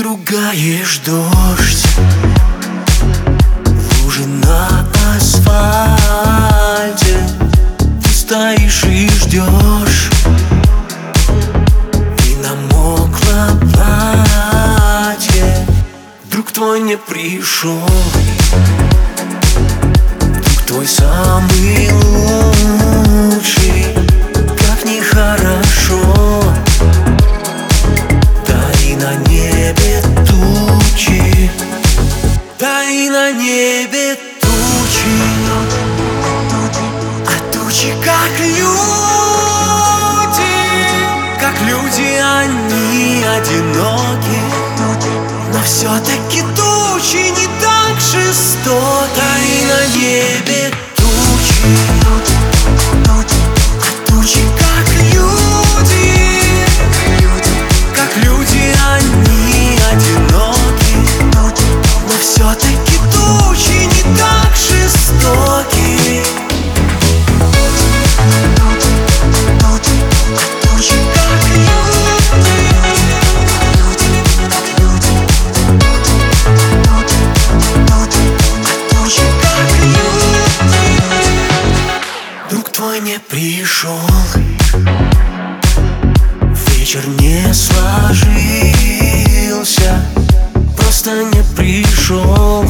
ругаешь дождь, лужи на асфальте. Ты стоишь и ждешь, и намокло платье. Друг твой не пришел, друг твой самый лучший. Как нехорошо, да и на небе тучи, да и на небе тучи. А тучи как люди они одиноки. Но все-таки тучи не так жестоки. Да и на небе тучи, а тучи как люди они одиноки. Но все-таки тучи не так жестоки. Друг твой не пришел, вечер не сложился, просто не пришел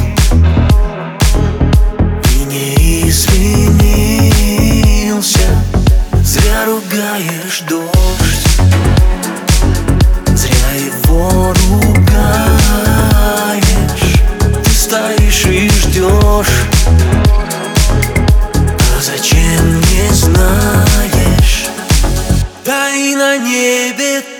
и не извинился. Зря ругаешь дождь, зря его ругаешь. Ты стоишь и ждешь, зачем не знаешь? Да и на небе